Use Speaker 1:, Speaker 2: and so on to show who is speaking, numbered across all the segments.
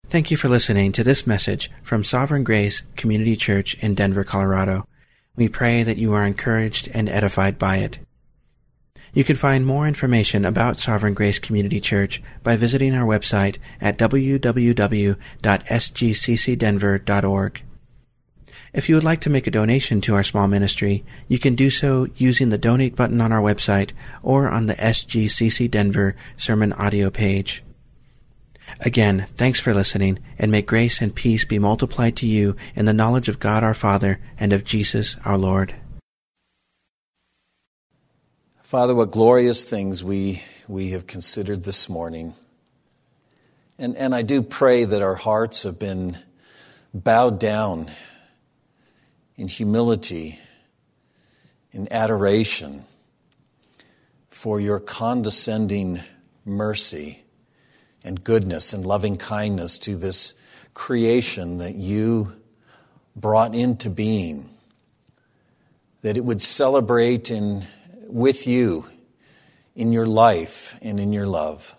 Speaker 1: Thank you for listening to this message from Sovereign Grace Community Church in Denver, Colorado. We pray that you are encouraged and edified by it. You can find more information about Sovereign Grace Community Church by visiting our website at www.sgccdenver.org. If you would like to make a donation to our small ministry, you can do so using the donate button on our website or on the SGCC Denver sermon audio page. Again, thanks for listening, and may grace and peace be multiplied to you in the knowledge of God our Father and of Jesus our Lord.
Speaker 2: Father, what glorious things we have considered this morning. And I do pray that our hearts have been bowed down in humility, in adoration for your condescending mercy and goodness and loving kindness to this creation that you brought into being, that it would celebrate with you in your life and in your love.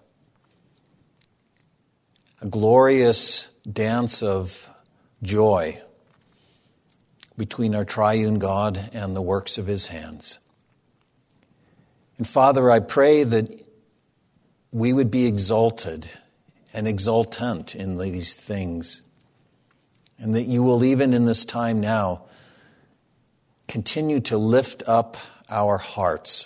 Speaker 2: A glorious dance of joy between our triune God and the works of his hands. And Father, I pray that we would be exalted and exultant in these things, and that you will, even in this time now, continue to lift up our hearts.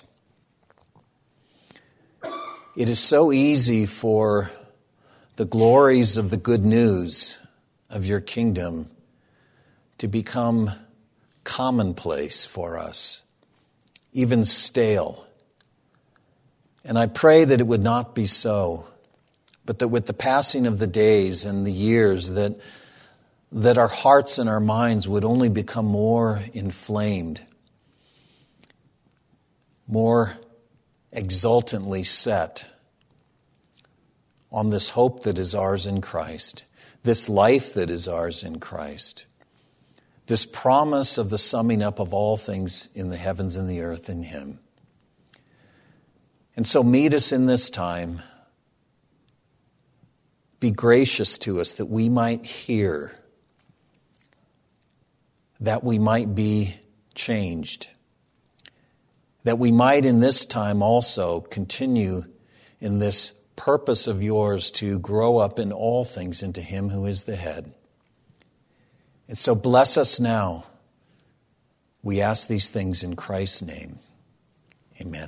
Speaker 2: It is so easy for the glories of the good news of your kingdom to become commonplace for us, even stale. And I pray that it would not be so, but that with the passing of the days and the years, that our hearts and our minds would only become more inflamed, more exultantly set on this hope that is ours in Christ, this life that is ours in Christ, this promise of the summing up of all things in the heavens and the earth in him. And so meet us in this time. Be gracious to us that we might hear, that we might be changed, that we might in this time also continue in this purpose of yours to grow up in all things into him who is the head. And so bless us now. We ask these things in Christ's name. Amen.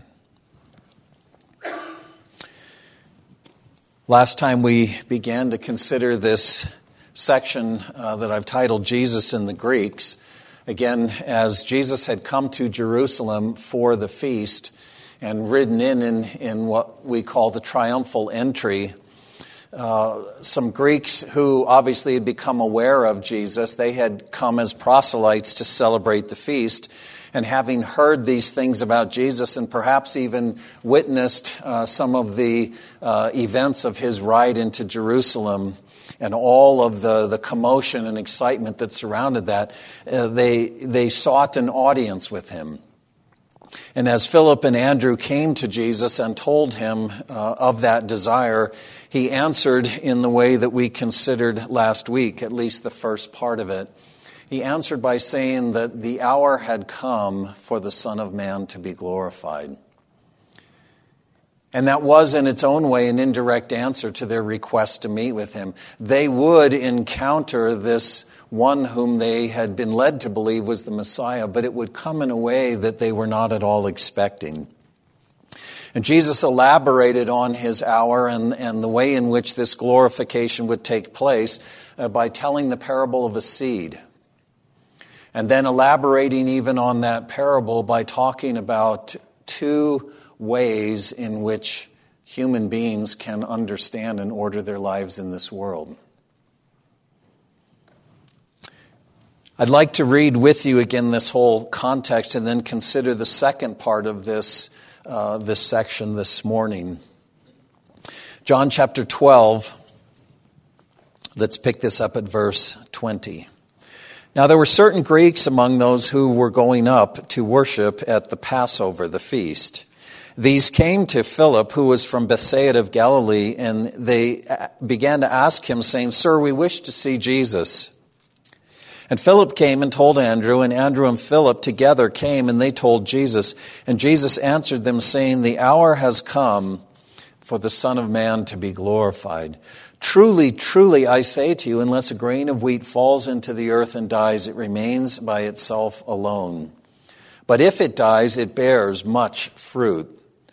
Speaker 2: Last time we began to consider this section that I've titled Jesus and the Greeks. Again, as Jesus had come to Jerusalem for the feast and ridden in what we call the triumphal entry, some Greeks who obviously had become aware of Jesus, they had come as proselytes to celebrate the feast. And having heard these things about Jesus and perhaps even witnessed some of the events of his ride into Jerusalem and all of the commotion and excitement that surrounded that, they sought an audience with him. And as Philip and Andrew came to Jesus and told him of that desire, he answered in the way that we considered last week, at least the first part of it. He answered by saying that the hour had come for the Son of Man to be glorified. And that was in its own way an indirect answer to their request to meet with him. They would encounter this one whom they had been led to believe was the Messiah, but it would come in a way that they were not at all expecting. And Jesus elaborated on his hour and the way in which this glorification would take place by telling the parable of a seed. And then elaborating even on that parable by talking about two ways in which human beings can understand and order their lives in this world. I'd like to read with you again this whole context and then consider the second part of this section this morning. John chapter 12, let's pick this up at verse 20. Now there were certain Greeks among those who were going up to worship at the Passover, the feast. These came to Philip, who was from Bethsaida of Galilee, and they began to ask him, saying, "Sir, we wish to see Jesus." And Philip came and told Andrew, and Andrew and Philip together came, and they told Jesus. And Jesus answered them, saying, "The hour has come for the Son of Man to be glorified. Truly, truly, I say to you, unless a grain of wheat falls into the earth and dies, it remains by itself alone. But if it dies, it bears much fruit.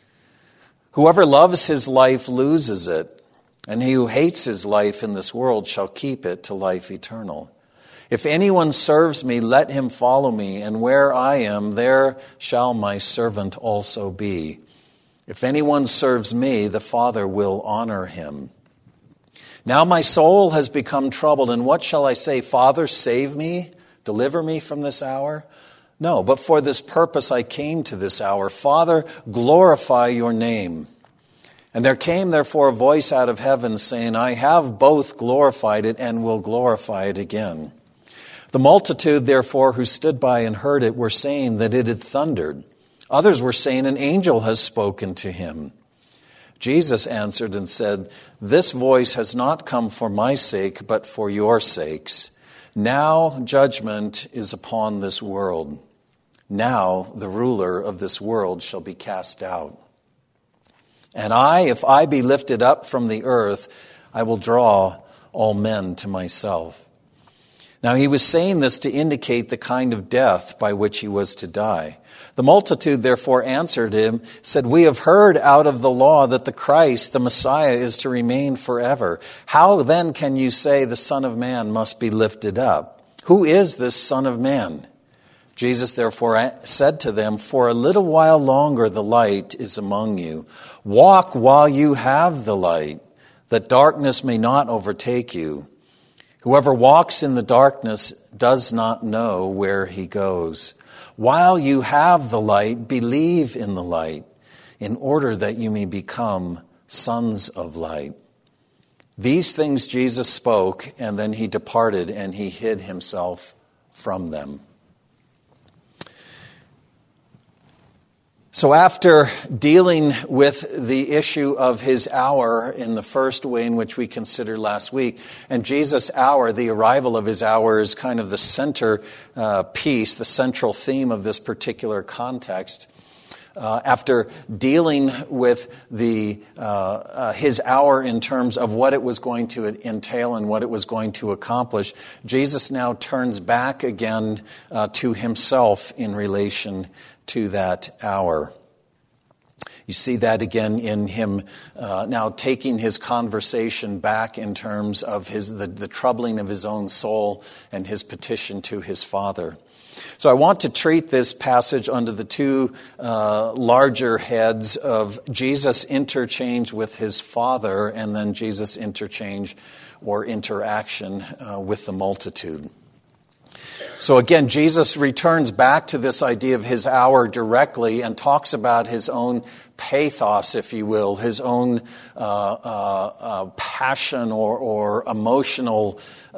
Speaker 2: Whoever loves his life loses it, and he who hates his life in this world shall keep it to life eternal. If anyone serves me, let him follow me, and where I am, there shall my servant also be. If anyone serves me, the Father will honor him. Now my soul has become troubled, and what shall I say? Father, save me, deliver me from this hour? No, but for this purpose I came to this hour. Father, glorify your name." And there came therefore a voice out of heaven saying, "I have both glorified it and will glorify it again." The multitude therefore who stood by and heard it were saying that it had thundered. Others were saying, "An angel has spoken to him." Jesus answered and said, "This voice has not come for my sake, but for your sakes. Now judgment is upon this world. Now the ruler of this world shall be cast out. And if I be lifted up from the earth, I will draw all men to myself." Now he was saying this to indicate the kind of death by which he was to die. The multitude therefore answered him, said, "We have heard out of the law that the Christ, the Messiah, is to remain forever. How then can you say the Son of Man must be lifted up? Who is this Son of Man?" Jesus therefore said to them, "For a little while longer the light is among you. Walk while you have the light, that darkness may not overtake you. Whoever walks in the darkness does not know where he goes. While you have the light, believe in the light, in order that you may become sons of light." These things Jesus spoke, and then he departed, and he hid himself from them. So after dealing with the issue of his hour in the first way in which we considered last week, and Jesus' hour, the arrival of his hour, is kind of the center piece, the central theme of this particular context. After dealing with his hour in terms of what it was going to entail and what it was going to accomplish, Jesus now turns back again to himself in relation to that hour. You see that again in him now taking his conversation back in terms of the troubling of his own soul and his petition to his Father. So I want to treat this passage under the two larger heads of Jesus' interchange with his Father and then Jesus' interchange or interaction with the multitude. So again, Jesus returns back to this idea of his hour directly and talks about his own pathos, if you will, his own passion or emotional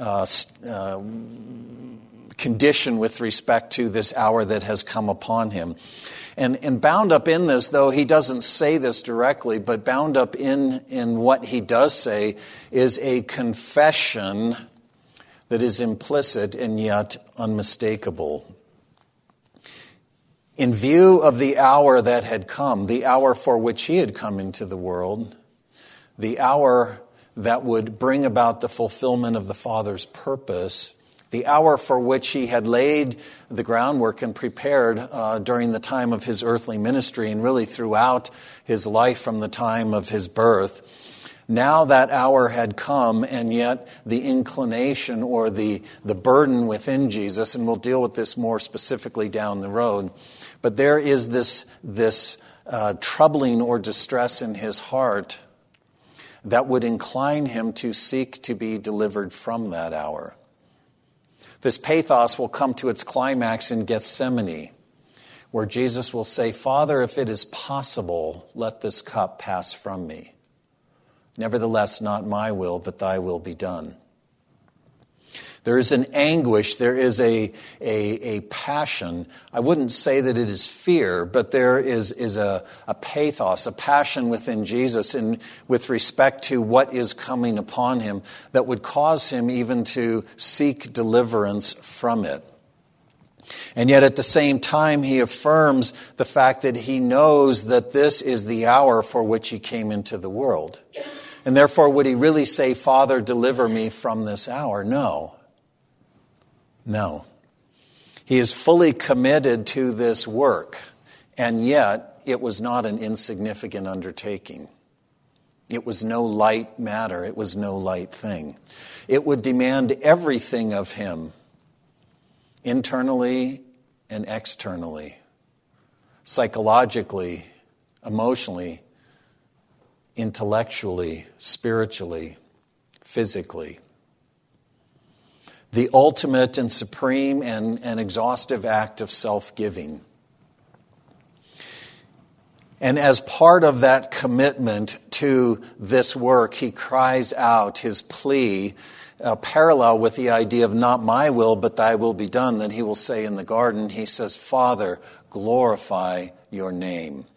Speaker 2: condition with respect to this hour that has come upon him. And bound up in this, though he doesn't say this directly, but bound up in what he does say is a confession that is implicit and yet unmistakable. In view of the hour that had come, the hour for which he had come into the world, the hour that would bring about the fulfillment of the Father's purpose, the hour for which he had laid the groundwork and prepared during the time of his earthly ministry and really throughout his life from the time of his birth. Now that hour had come, and yet the inclination or the burden within Jesus, and we'll deal with this more specifically down the road, but there is this troubling or distress in his heart that would incline him to seek to be delivered from that hour. This pathos will come to its climax in Gethsemane, where Jesus will say, "Father, if it is possible, let this cup pass from me. Nevertheless, not my will, but thy will be done." There is an anguish. There is a passion. I wouldn't say that it is fear, but there is a pathos, a passion within Jesus with respect to what is coming upon him that would cause him even to seek deliverance from it. And yet at the same time, he affirms the fact that he knows that this is the hour for which he came into the world. And therefore, would he really say, Father, deliver me from this hour? No. He is fully committed to this work, and yet it was not an insignificant undertaking. It was no light matter. It was no light thing. It would demand everything of him, internally and externally, psychologically, emotionally, intellectually, spiritually, physically. The ultimate and supreme and exhaustive act of self-giving. And as part of that commitment to this work, he cries out his plea, parallel with the idea of not my will, but thy will be done, that he will say in the garden. He says, Father, glorify your name.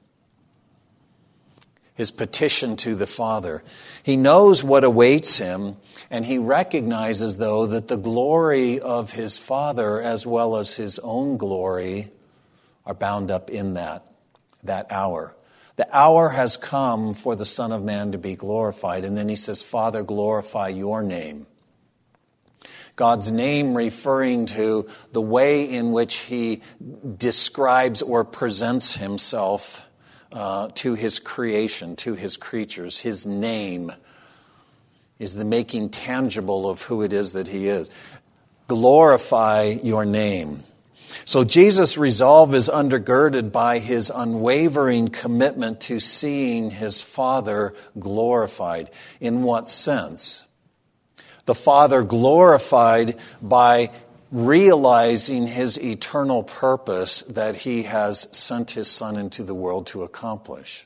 Speaker 2: His petition to the Father. He knows what awaits him, and he recognizes, though, that the glory of his Father as well as his own glory are bound up in that hour. The hour has come for the Son of Man to be glorified. And then he says, Father, glorify your name. God's name referring to the way in which he describes or presents himself to his creation, to his creatures. His name is the making tangible of who it is that he is. Glorify your name. So Jesus' resolve is undergirded by his unwavering commitment to seeing his Father glorified. In what sense? The Father glorified by realizing his eternal purpose that he has sent his Son into the world to accomplish.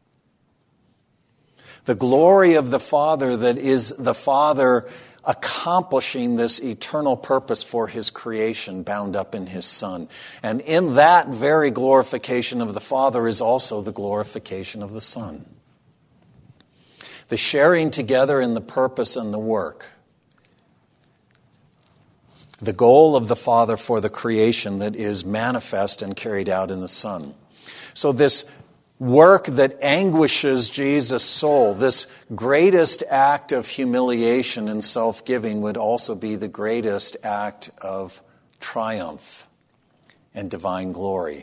Speaker 2: The glory of the Father that is the Father accomplishing this eternal purpose for his creation bound up in his Son. And in that very glorification of the Father is also the glorification of the Son. The sharing together in the purpose and the work. The goal of the Father for the creation that is manifest and carried out in the Son. So this work that anguishes Jesus' soul, this greatest act of humiliation and self-giving, would also be the greatest act of triumph and divine glory.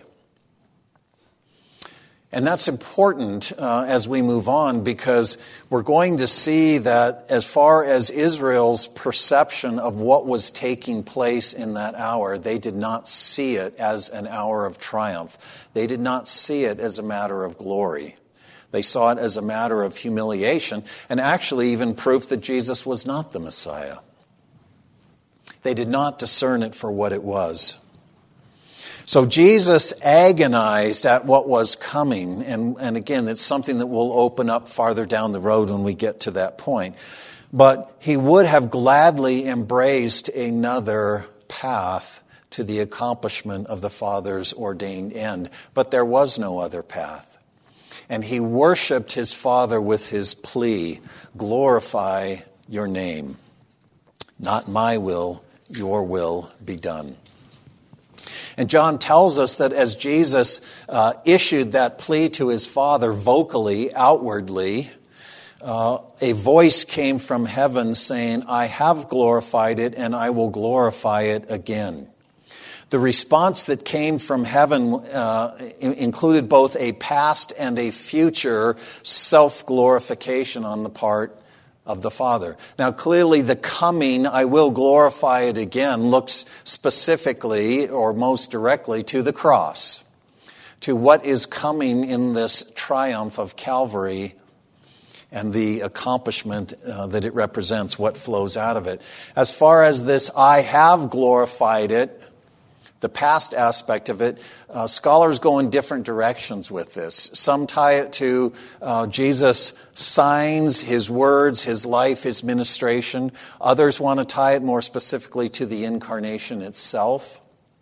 Speaker 2: And that's important as we move on, because we're going to see that as far as Israel's perception of what was taking place in that hour, they did not see it as an hour of triumph. They did not see it as a matter of glory. They saw it as a matter of humiliation, and actually even proof that Jesus was not the Messiah. They did not discern it for what it was. So Jesus agonized at what was coming, and again, it's something that we'll open up farther down the road when we get to that point. But he would have gladly embraced another path to the accomplishment of the Father's ordained end. But there was no other path. And he worshiped his Father with his plea, glorify your name. Not my will, your will be done. And John tells us that as Jesus issued that plea to his Father vocally, outwardly, a voice came from heaven saying, I have glorified it and I will glorify it again. The response that came from heaven included both a past and a future self-glorification on the part of the Father. Now, clearly, the coming, I will glorify it again, looks specifically or most directly to the cross, to what is coming in this triumph of Calvary and the accomplishment that it represents, what flows out of it. As far as this, I have glorified it, the past aspect of it, scholars go in different directions with this. Some tie it to Jesus' signs, his words, his life, his ministration. Others want to tie it more specifically to the incarnation itself.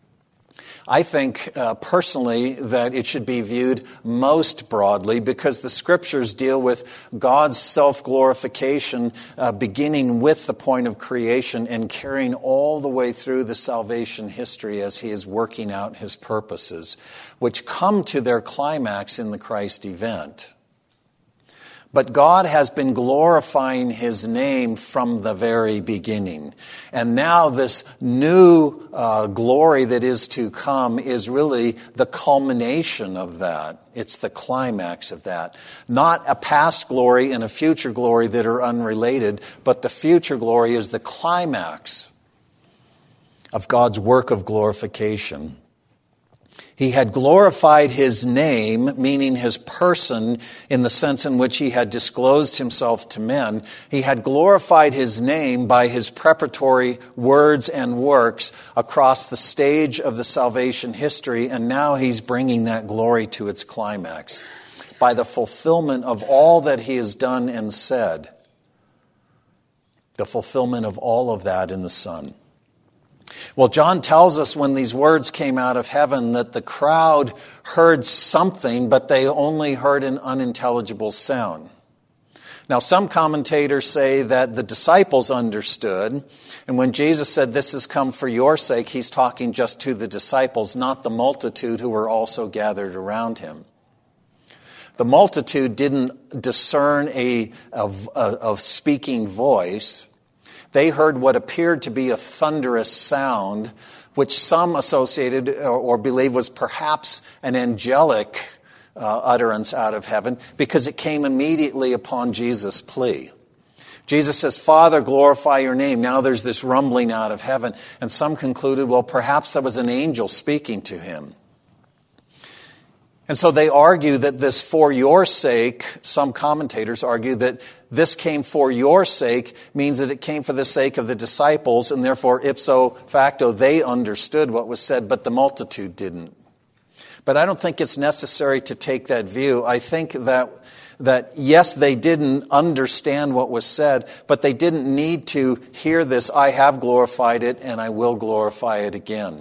Speaker 2: I think personally that it should be viewed most broadly because the Scriptures deal with God's self-glorification beginning with the point of creation and carrying all the way through the salvation history as he is working out his purposes, which come to their climax in the Christ event. But God has been glorifying his name from the very beginning. And now this new glory that is to come is really the culmination of that. It's the climax of that. Not a past glory and a future glory that are unrelated, but the future glory is the climax of God's work of glorification. He had glorified his name, meaning his person, in the sense in which he had disclosed himself to men. He had glorified his name by his preparatory words and works across the stage of the salvation history, and now he's bringing that glory to its climax by the fulfillment of all that he has done and said. The fulfillment of all of that in the Son. Well, John tells us when these words came out of heaven that the crowd heard something, but they only heard an unintelligible sound. Now, some commentators say that the disciples understood, and when Jesus said, "This has come for your sake," he's talking just to the disciples, not the multitude who were also gathered around him. The multitude didn't discern a speaking voice. They heard what appeared to be a thunderous sound, which some associated or believed was perhaps an angelic utterance out of heaven, because it came immediately upon Jesus' plea. Jesus says, "Father, glorify your name." Now there's this rumbling out of heaven, and some concluded, well, perhaps that was an angel speaking to him. And so they argue that this "for your sake," some commentators argue that this came for your sake means that it came for the sake of the disciples, and therefore ipso facto they understood what was said, but the multitude didn't. But I don't think it's necessary to take that view. I think that yes, they didn't understand what was said, but they didn't need to hear this, "I have glorified it and I will glorify it again."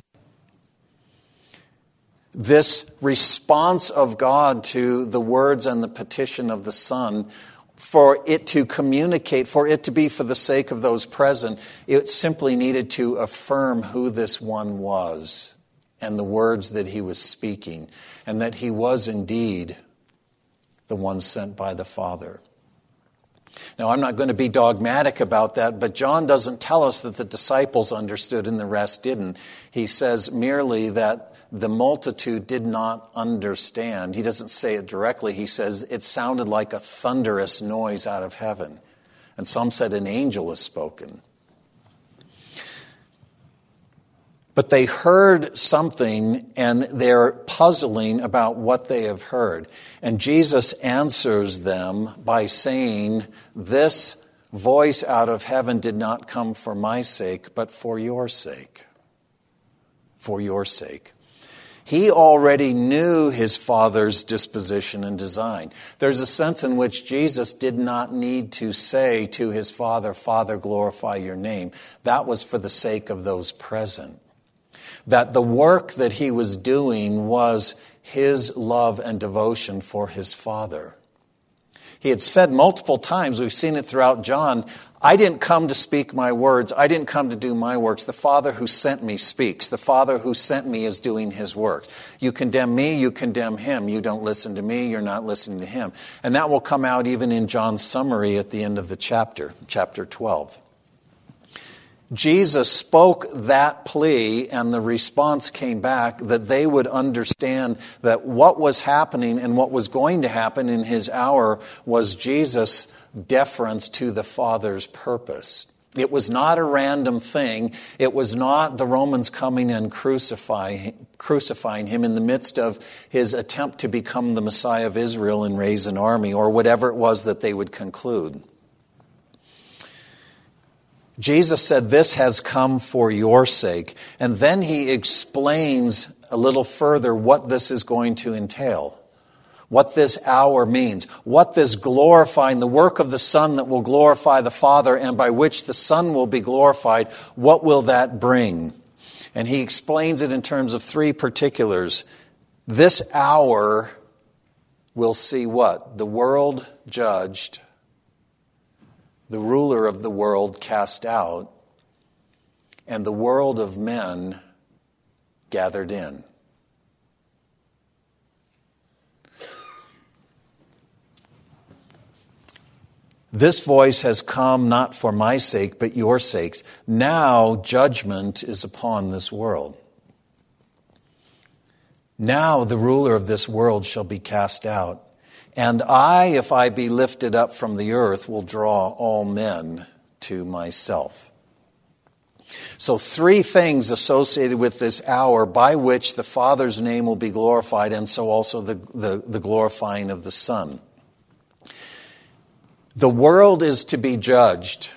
Speaker 2: This response of God to the words and the petition of the Son, for it to communicate, for it to be for the sake of those present, it simply needed to affirm who this one was and the words that he was speaking, and that he was indeed the one sent by the Father. Now, I'm not going to be dogmatic about that, but John doesn't tell us that the disciples understood and the rest didn't. He says merely that the multitude did not understand. He doesn't say it directly. He says it sounded like a thunderous noise out of heaven. And some said an angel has spoken. But they heard something, and they're puzzling about what they have heard. And Jesus answers them by saying, "This voice out of heaven did not come for my sake, but for your sake." For your sake. He already knew his Father's disposition and design. There's a sense in which Jesus did not need to say to his Father, "Father, glorify your name." That was for the sake of those present. That the work that he was doing was his love and devotion for his Father. He had said multiple times, we've seen it throughout John, "I didn't come to speak my words. I didn't come to do my works. The Father who sent me speaks. The Father who sent me is doing his work. You condemn me, you condemn him. You don't listen to me, you're not listening to him." And that will come out even in John's summary at the end of the chapter 12. Jesus spoke that plea, and the response came back that they would understand that what was happening and what was going to happen in his hour was Jesus' deference to the Father's purpose. It was not a random thing. It was not the Romans coming and crucifying him in the midst of his attempt to become the Messiah of Israel and raise an army, or whatever it was that they would conclude. Jesus said, this has come for your sake. And then he explains a little further what this is going to entail, what this hour means, what this glorifying, the work of the Son that will glorify the Father and by which the Son will be glorified, what will that bring? And he explains it in terms of three particulars. This hour will see what? The world judged, the ruler of the world cast out, and the world of men gathered in. This voice has come not for my sake, but your sakes. Now judgment is upon this world. Now the ruler of this world shall be cast out. And I, if I be lifted up from the earth, will draw all men to myself. So three things associated with this hour by which the Father's name will be glorified, and so also the glorifying of the Son. The world is to be judged.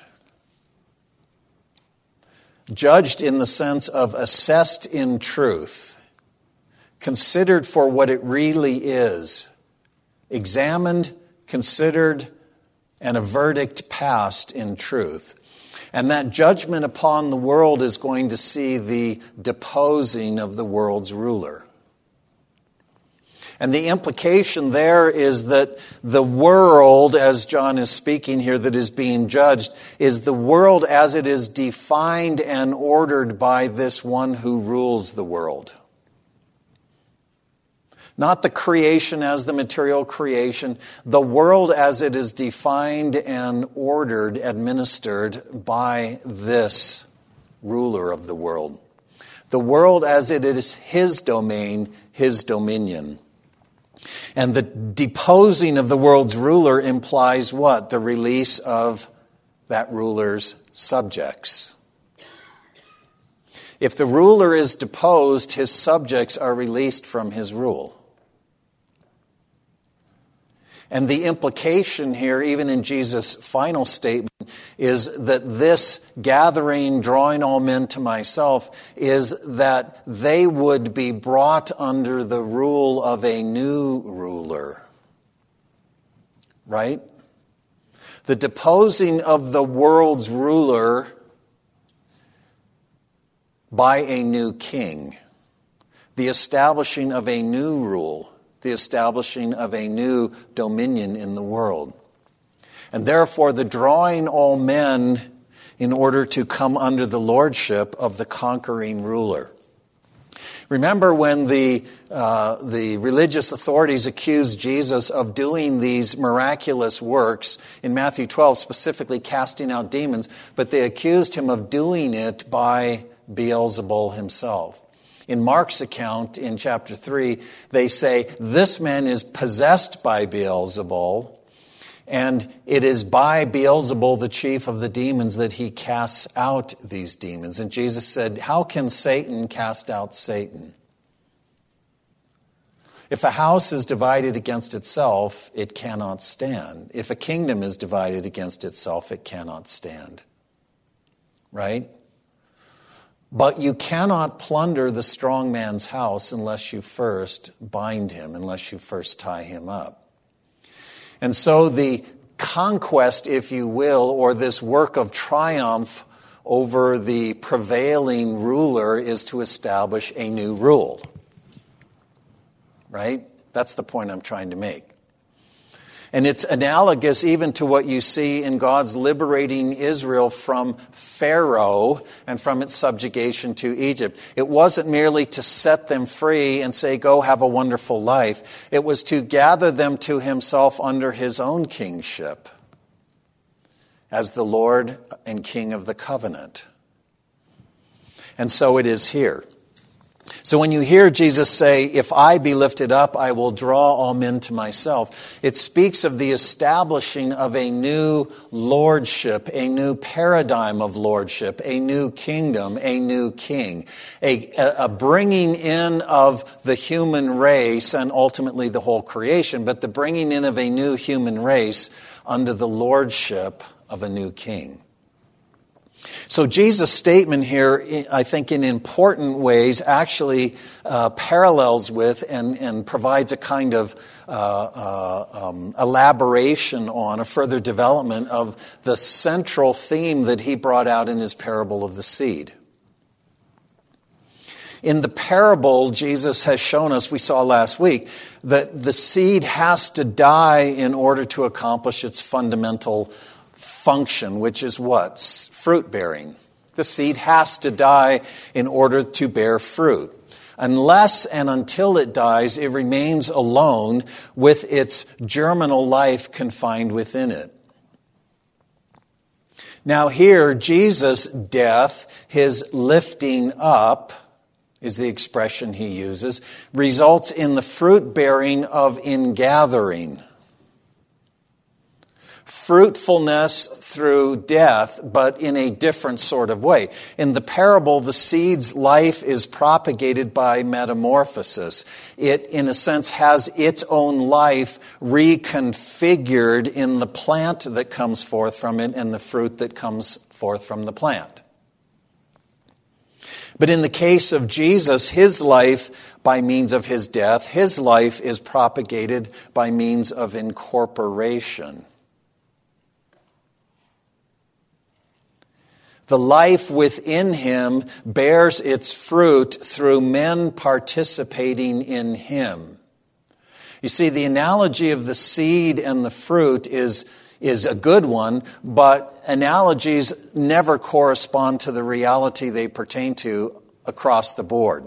Speaker 2: Judged in the sense of assessed in truth, considered for what it really is, examined, considered, and a verdict passed in truth. And that judgment upon the world is going to see the deposing of the world's ruler. And the implication there is that the world, as John is speaking here, that is being judged, is the world as it is defined and ordered by this one who rules the world. Not the creation as the material creation, the world as it is defined and ordered, administered by this ruler of the world. The world as it is his domain, his dominion. And the deposing of the world's ruler implies what? The release of that ruler's subjects. If the ruler is deposed, his subjects are released from his rule. And the implication here, even in Jesus' final statement, is that this gathering, drawing all men to myself, is that they would be brought under the rule of a new ruler. Right? The deposing of the world's ruler by a new king. The establishing of a new rule. The establishing of a new dominion in the world. And therefore the drawing all men in order to come under the lordship of the conquering ruler. Remember when the religious authorities accused Jesus of doing these miraculous works in Matthew 12, specifically casting out demons, but they accused him of doing it by Beelzebul himself. In Mark's account in chapter 3, they say, this man is possessed by Beelzebul, and it is by Beelzebul, the chief of the demons, that he casts out these demons. And Jesus said, how can Satan cast out Satan? If a house is divided against itself, it cannot stand. If a kingdom is divided against itself, it cannot stand. Right? But you cannot plunder the strong man's house unless you first bind him, unless you first tie him up. And so the conquest, if you will, or this work of triumph over the prevailing ruler is to establish a new rule. Right? That's the point I'm trying to make. And it's analogous even to what you see in God's liberating Israel from Pharaoh and from its subjugation to Egypt. It wasn't merely to set them free and say, go have a wonderful life. It was to gather them to himself under his own kingship as the Lord and King of the covenant. And so it is here. So when you hear Jesus say, if I be lifted up, I will draw all men to myself, it speaks of the establishing of a new lordship, a new paradigm of lordship, a new kingdom, a new king, a bringing in of the human race and ultimately the whole creation, but the bringing in of a new human race under the lordship of a new king. So Jesus' statement here, I think in important ways, actually parallels with and provides a kind of elaboration on, a further development of the central theme that he brought out in his parable of the seed. In the parable, Jesus has shown us, we saw last week, that the seed has to die in order to accomplish its fundamental function, which is what? Fruit bearing. The seed has to die in order to bear fruit. Unless and until it dies, it remains alone with its germinal life confined within it. Now here, Jesus' death, his lifting up, is the expression he uses, results in the fruit bearing of ingathering. Fruitfulness through death, but in a different sort of way. In the parable, the seed's life is propagated by metamorphosis. It, in a sense, has its own life reconfigured in the plant that comes forth from it and the fruit that comes forth from the plant. But in the case of Jesus, his life, by means of his death, his life is propagated by means of incorporation. The life within him bears its fruit through men participating in him. You see, the analogy of the seed and the fruit is a good one, but analogies never correspond to the reality they pertain to across the board.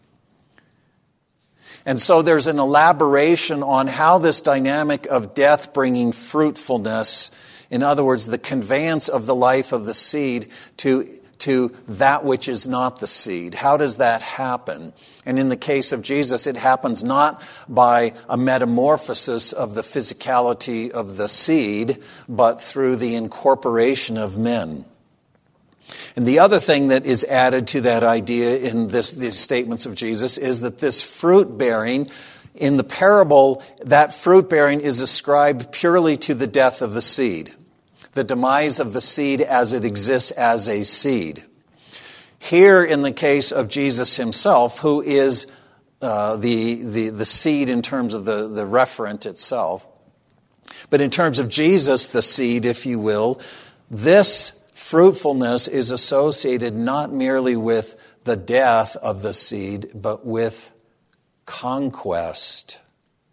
Speaker 2: And so there's an elaboration on how this dynamic of death bringing fruitfulness, in other words, the conveyance of the life of the seed to that which is not the seed. How does that happen? And in the case of Jesus, it happens not by a metamorphosis of the physicality of the seed, but through the incorporation of men. And the other thing that is added to that idea in these statements of Jesus is that this fruit bearing, in the parable, that fruit bearing is ascribed purely to the death of the seed, the demise of the seed as it exists as a seed. Here, in the case of Jesus himself, who is the seed in terms of the referent itself, but in terms of Jesus, the seed, if you will, this fruitfulness is associated not merely with the death of the seed, but with conquest,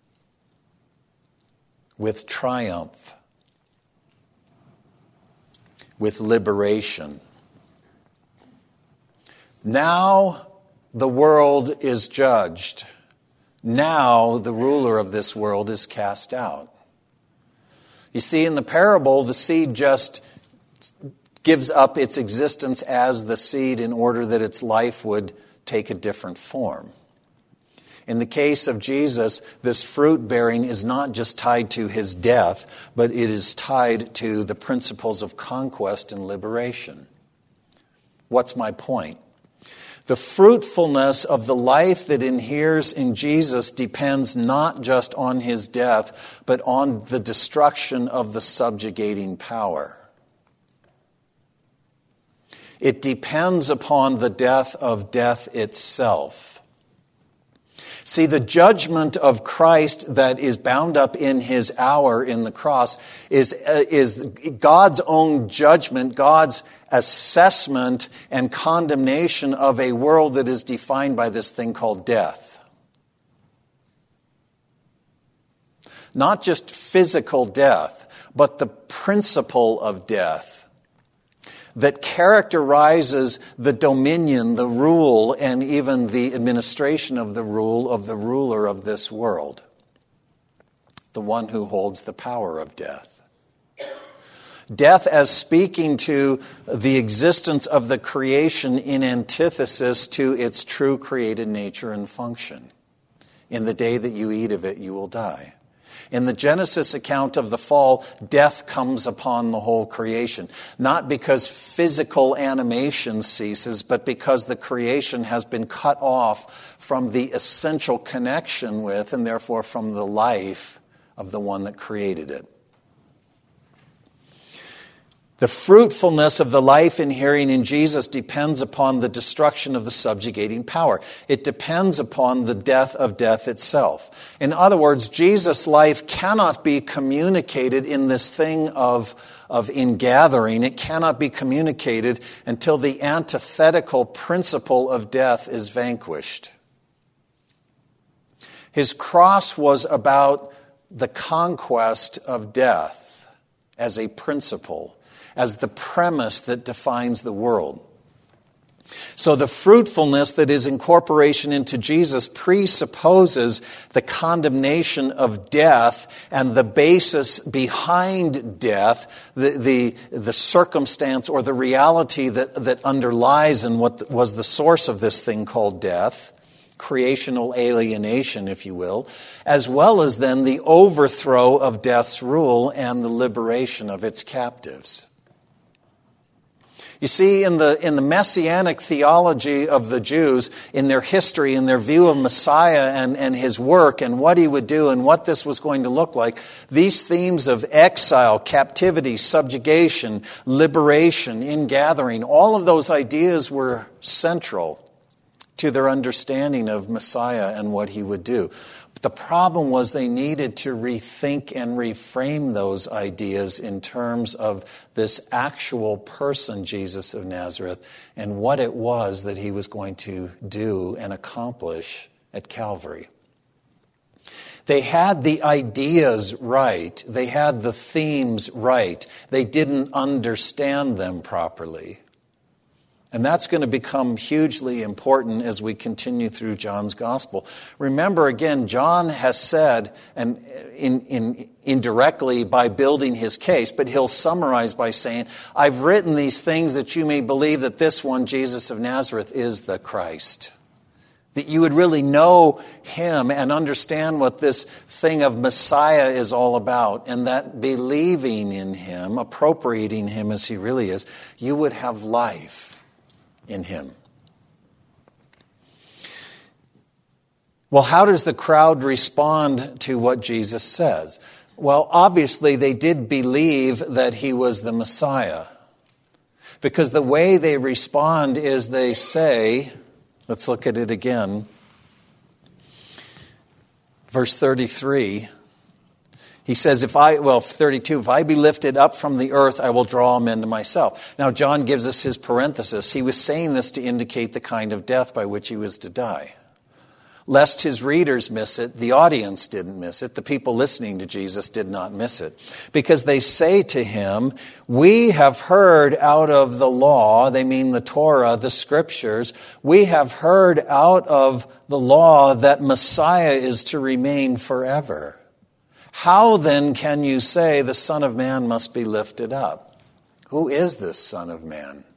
Speaker 2: with triumph, with liberation. Now the world is judged. Now the ruler of this world is cast out. You see, in the parable, the seed just gives up its existence as the seed in order that its life would take a different form. In the case of Jesus, this fruit bearing is not just tied to his death, but it is tied to the principles of conquest and liberation. What's my point? The fruitfulness of the life that inheres in Jesus depends not just on his death, but on the destruction of the subjugating power. It depends upon the death of death itself. See, the judgment of Christ that is bound up in his hour in the cross is God's own judgment, God's assessment and condemnation of a world that is defined by this thing called death. Not just physical death, but the principle of death that characterizes the dominion, the rule, and even the administration of the rule of the ruler of this world, the one who holds the power of death. Death as speaking to the existence of the creation in antithesis to its true created nature and function. In the day that you eat of it, you will die. In the Genesis account of the fall, death comes upon the whole creation. Not because physical animation ceases, but because the creation has been cut off from the essential connection with, and therefore from the life of the one that created it. The fruitfulness of the life inhering in Jesus depends upon the destruction of the subjugating power. It depends upon the death of death itself. In other words, Jesus' life cannot be communicated in this thing of ingathering. It cannot be communicated until the antithetical principle of death is vanquished. His cross was about the conquest of death as a principle, as the premise that defines the world. So the fruitfulness that is incorporation into Jesus presupposes the condemnation of death and the basis behind death, the circumstance or the reality that underlies and what was the source of this thing called death, creational alienation, if you will, as well as then the overthrow of death's rule and the liberation of its captives. You see, in the messianic theology of the Jews, in their history, in their view of Messiah and his work and what he would do and what this was going to look like, these themes of exile, captivity, subjugation, liberation, ingathering, all of those ideas were central to their understanding of Messiah and what he would do. But the problem was they needed to rethink and reframe those ideas in terms of this actual person, Jesus of Nazareth, and what it was that he was going to do and accomplish at Calvary. They had the ideas right. They had the themes right. They didn't understand them properly. And that's going to become hugely important as we continue through John's gospel. Remember, again, John has said, and indirectly by building his case, but he'll summarize by saying, I've written these things that you may believe that this one, Jesus of Nazareth, is the Christ. That you would really know him and understand what this thing of Messiah is all about, and that believing in him, appropriating him as he really is, you would have life in him. Well, how does the crowd respond to what Jesus says? Well, obviously they did believe that he was the Messiah. Because the way they respond is they say, let's look at it again. Verse 33. He says, 32, if I be lifted up from the earth, I will draw men to myself. Now, John gives us his parenthesis. He was saying this to indicate the kind of death by which he was to die. Lest his readers miss it, the audience didn't miss it. The people listening to Jesus did not miss it. Because they say to him, we have heard out of the law, they mean the Torah, the scriptures, we have heard out of the law that Messiah is to remain forever. How then can you say the Son of Man must be lifted up? Who is this Son of Man?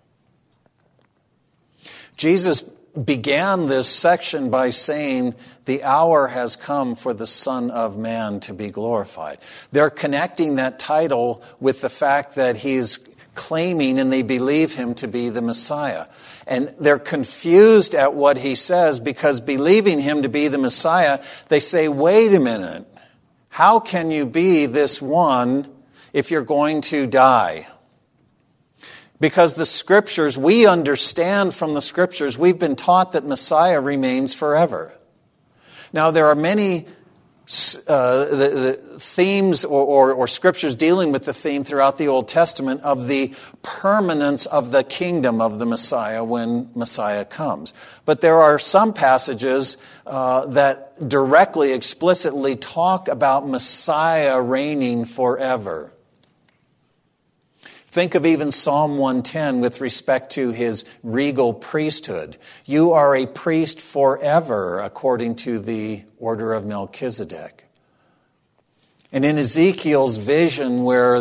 Speaker 2: Jesus began this section by saying, the hour has come for the Son of Man to be glorified. They're connecting that title with the fact that he's claiming and they believe him to be the Messiah. And they're confused at what he says because believing him to be the Messiah, they say, wait a minute. How can you be this one if you're going to die? Because the scriptures, we understand from the scriptures, we've been taught that Messiah remains forever. Now, there are many the themes or scriptures dealing with the theme throughout the Old Testament of the permanence of the kingdom of the Messiah when Messiah comes. But there are some passages that directly, explicitly talk about Messiah reigning forever. Think of even Psalm 110 with respect to his regal priesthood. You are a priest forever, according to the order of Melchizedek. And in Ezekiel's vision, where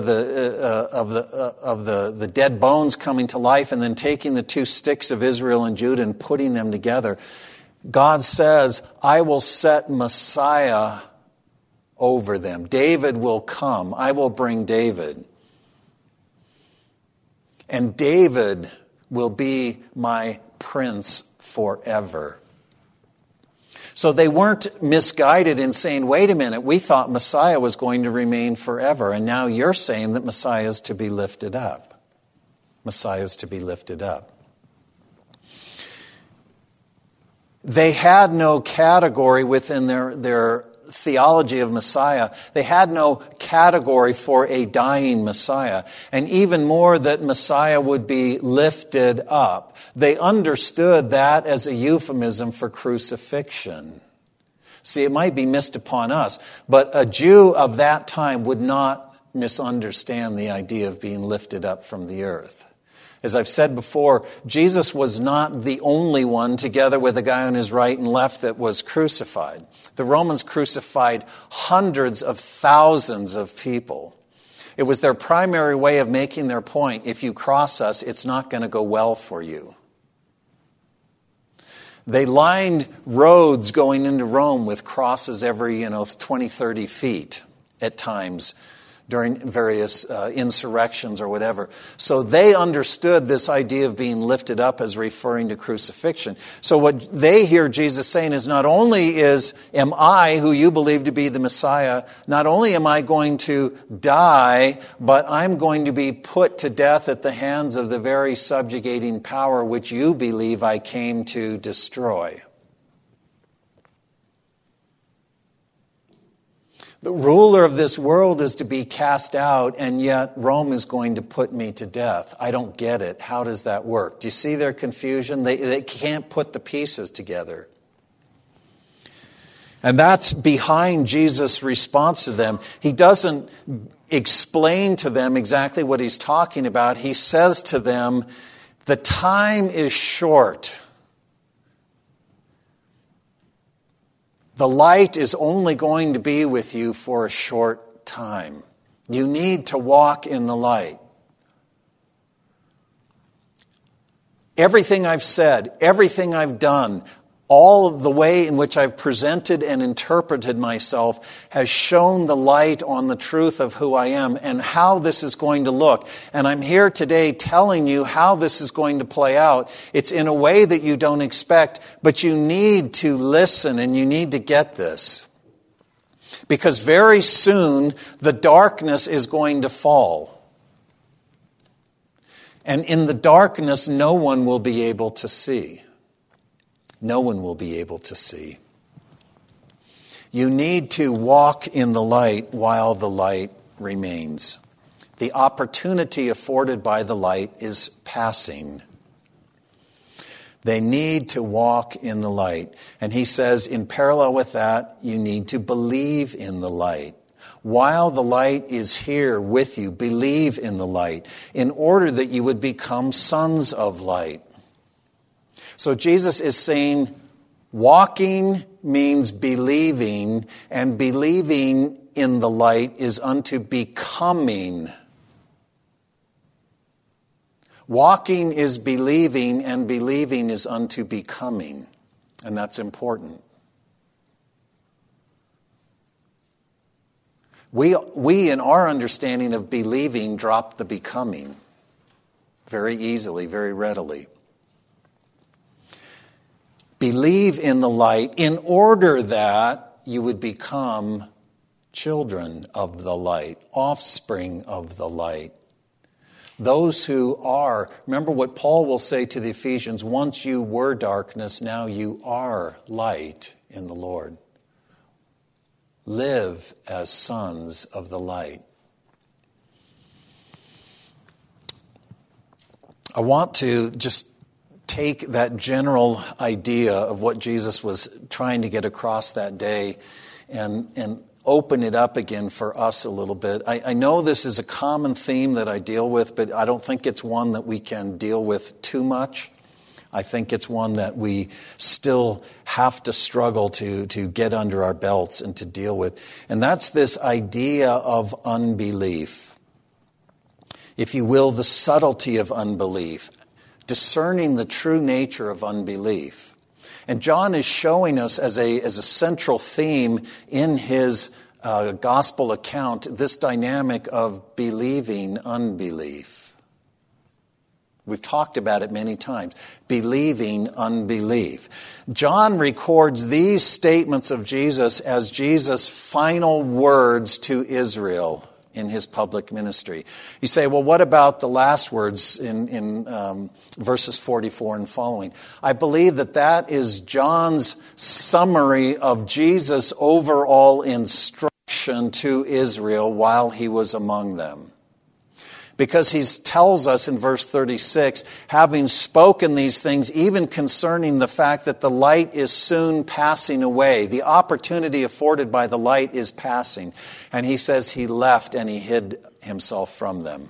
Speaker 2: the dead bones coming to life, and then taking the two sticks of Israel and Judah and putting them together, God says, "I will set Messiah over them. David will come. I will bring David. And David will be my prince forever." So they weren't misguided in saying, wait a minute, we thought Messiah was going to remain forever, and now you're saying that Messiah is to be lifted up. Messiah is to be lifted up. They had no category within their theology of Messiah. They had no category for a dying Messiah. And even more, that Messiah would be lifted up. They understood that as a euphemism for crucifixion. See, it might be missed upon us, but a Jew of that time would not misunderstand the idea of being lifted up from the earth. As I've said before, Jesus was not the only one, together with the guy on his right and left, that was crucified. The Romans crucified hundreds of thousands of people. It was their primary way of making their point: if you cross us, it's not going to go well for you. They lined roads going into Rome with crosses every 20, 30 feet at times, during various insurrections or whatever. So they understood this idea of being lifted up as referring to crucifixion. So what they hear Jesus saying is, not only am I, who you believe to be the Messiah, not only am I going to die, but I'm going to be put to death at the hands of the very subjugating power which you believe I came to destroy. The ruler of this world is to be cast out, and yet Rome is going to put me to death. I don't get it. How does that work? Do you see their confusion? They can't put the pieces together. And that's behind Jesus' response to them. He doesn't explain to them exactly what he's talking about. He says to them, the time is short. The light is only going to be with you for a short time. You need to walk in the light. Everything I've said, everything I've done, all of the way in which I've presented and interpreted myself has shown the light on the truth of who I am and how this is going to look. And I'm here today telling you how this is going to play out. It's in a way that you don't expect, but you need to listen and you need to get this. Because very soon the darkness is going to fall. And in the darkness, no one will be able to see. No one will be able to see. You need to walk in the light while the light remains. The opportunity afforded by the light is passing. They need to walk in the light. And he says, in parallel with that, you need to believe in the light. While the light is here with you, believe in the light, in order that you would become sons of light. So Jesus is saying, walking means believing, and believing in the light is unto becoming. Walking is believing, and believing is unto becoming. And that's important. We in our understanding of believing, drop the becoming very easily, very readily. Believe in the light in order that you would become children of the light, offspring of the light. Those who are, remember what Paul will say to the Ephesians, once you were darkness, now you are light in the Lord. Live as sons of the light. I want to just take that general idea of what Jesus was trying to get across that day and open it up again for us a little bit. I know this is a common theme that I deal with, but I don't think it's one that we can deal with too much. I think it's one that we still have to struggle to get under our belts and to deal with. And that's this idea of unbelief. If you will, the subtlety of unbelief. Discerning the true nature of unbelief. And John is showing us as a central theme in his gospel account this dynamic of believing unbelief. We've talked about it many times. Believing unbelief. John records these statements of Jesus as Jesus' final words to Israel in his public ministry. You say, well, what about the last words in verses 44 and following? I believe that is John's summary of Jesus' overall instruction to Israel while he was among them. Because he tells us in verse 36, having spoken these things, even concerning the fact that the light is soon passing away. The opportunity afforded by the light is passing. And he says he left and he hid himself from them.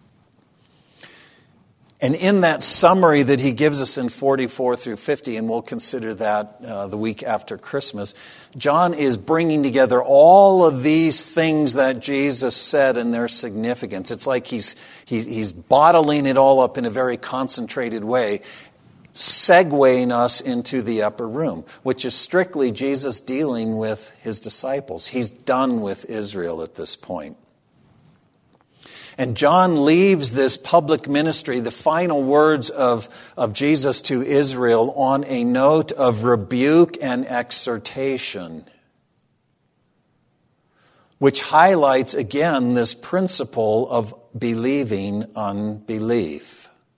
Speaker 2: And in that summary that he gives us in 44 through 50, and we'll consider that the week after Christmas, John is bringing together all of these things that Jesus said and their significance. It's like he's bottling it all up in a very concentrated way, segueing us into the upper room, which is strictly Jesus dealing with his disciples. He's done with Israel at this point. And John leaves this public ministry, the final words of Jesus to Israel, on a note of rebuke and exhortation, which highlights again this principle of believing unbelief.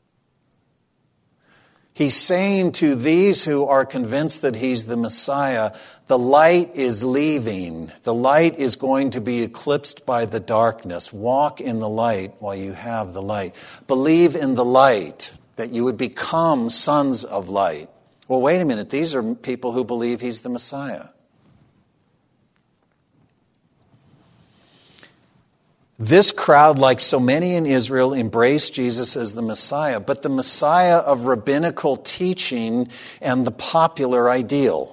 Speaker 2: He's saying to these who are convinced that he's the Messiah, the light is leaving. The light is going to be eclipsed by the darkness. Walk in the light while you have the light. Believe in the light, that you would become sons of light. Well, wait a minute. These are people who believe he's the Messiah. This crowd, like so many in Israel, embraced Jesus as the Messiah, but the Messiah of rabbinical teaching and the popular ideal.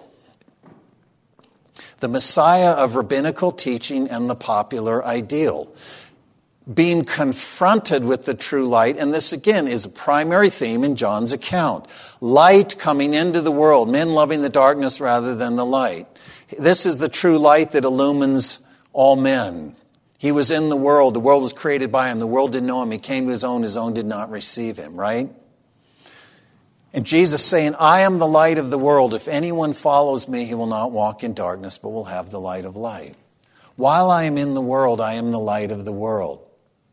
Speaker 2: The Messiah of rabbinical teaching and the popular ideal. Being confronted with the true light, and this again is a primary theme in John's account. Light coming into the world, men loving the darkness rather than the light. This is the true light that illumines all men. He was in the world was created by him, the world didn't know him, he came to his own did not receive him, right? And Jesus saying, I am the light of the world. If anyone follows me, he will not walk in darkness, but will have the light of light. While I am in the world, I am the light of the world.